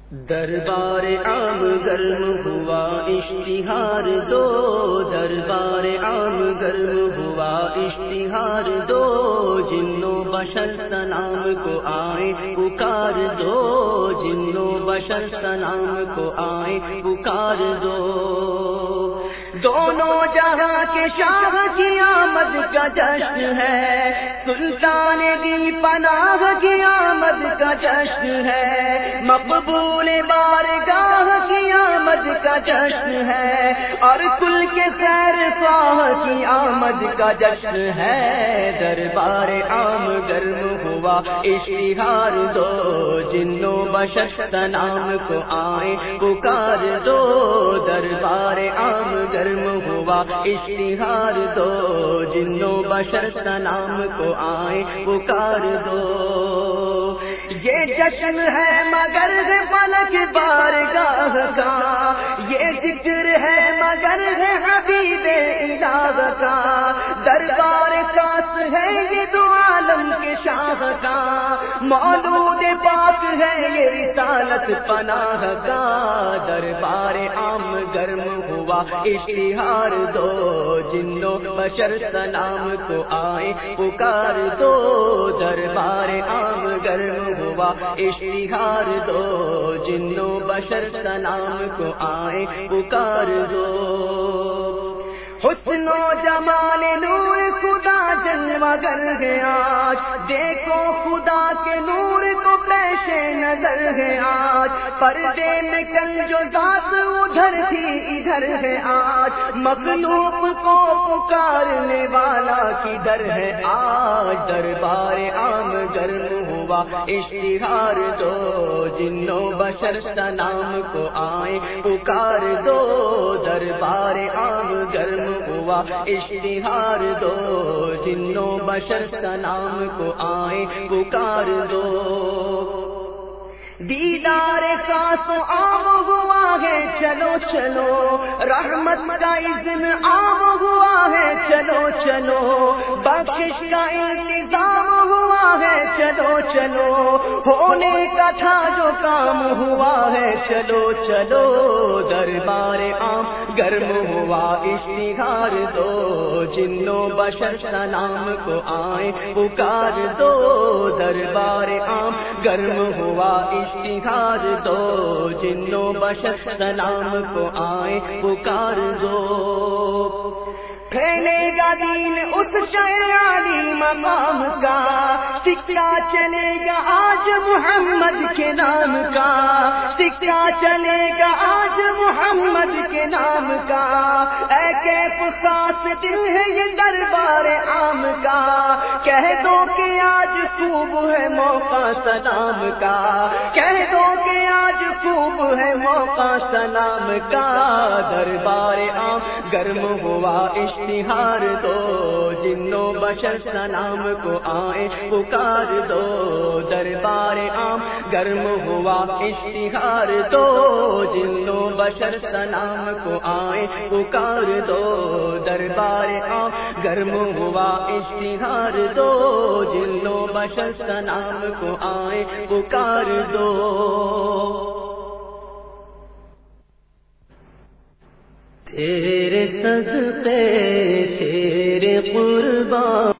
دربار عام گرم ہوا اشتہار دو، دربار عام گرم ہوا اشتہار دو، جن و بشر سلام کو آئے پکار دو، جن و بشر سلام کو آئے پکار دو۔ دونوں جہاں کے شاہ کی آمد کا جشن ہے، سلطان دی پناہ کی آمد کا جشن ہے، مقبول بارگاہ کی آمد کا جشن ہے، اور کل کے خیر خواہ کی آمد کا جشن ہے۔ دربار عام گرم ہوا اشتہار دو، جن و بشر سلام کو آئے پکار دو، دربار عام گرم ہوا اشتہار دو، جن و بشر سلام کو آئے پکار دو۔ یہ جشن ہے مگر ہے فلک بارگاہ کا، یہ ذکر ہے مگر ہے حبیب الہ کا، دربار خاص ہے یہ دو عالم کے شاہ کا، مولود پاک ہے یہ رسالت پناہ کا۔ دربار عام گرم ہوا اشتہار دو، جن و بشر سلام کو آئے پکار دو، دربار عام گرم ہوا اشتہار دو، جن و بشر سلام کو آئے پکار دو۔ حسن و جمال نور خدا جلوہ گر ہے آج، دیکھو خدا کے نور کو پیش نظر ہے آج، پردے میں کل جو ذات ادھر تھی ادھر ہے آج، مخلوق کو پکارنے والا کدھر ہے آج۔ دربار عام گرم ہوا اشتہار دو، جن و بشر سلام کو آئے پکار دو، دربار عام گرم ہوا اشتہار دو، جن و بشر سلام کو آئے پکار دو۔ دیدار خاص عام ہوا ہے چلو چلو، رحمت کا اذن عام ہوا ہے چلو چلو، بخشش کا انتظام ہوا ہے چلو چلو، ہونے کا تھا جو کام ہوا ہے چلو چلو۔ دربار عام گرم ہوا اشتہار دو، جن و بشر سلام کو آئے پکار دو، دربار عام گرم ہوا اشتہار دو، جن و بشر سلام کو آئے پکار دو۔ پھیلے گا دین اس شہ عالی مقام کا، سکہ چلے گا آج محمد کے نام کا، سکہ چلے گا آج محمد کے نام کا، اے کیف خاص دل ہے یہ دربار عام کا، کہہ دو کہ آج خوب ہے موقع سلام کا، کہہ دو کہ آج خوب ہے موقع سلام کا۔ دربار عام گرم ہوا اشتہار دو، جن و بشر سلام کو آئے پکار دو، دربار عام گرم ہوا اشتہار دو، جن و بشر سلام کو آئے پکار دو، دربار عام گرم ہوا اشتہار دو، جن و بشر سلام کو آئے پکار دو۔ تیرے صدقے تیرے قربان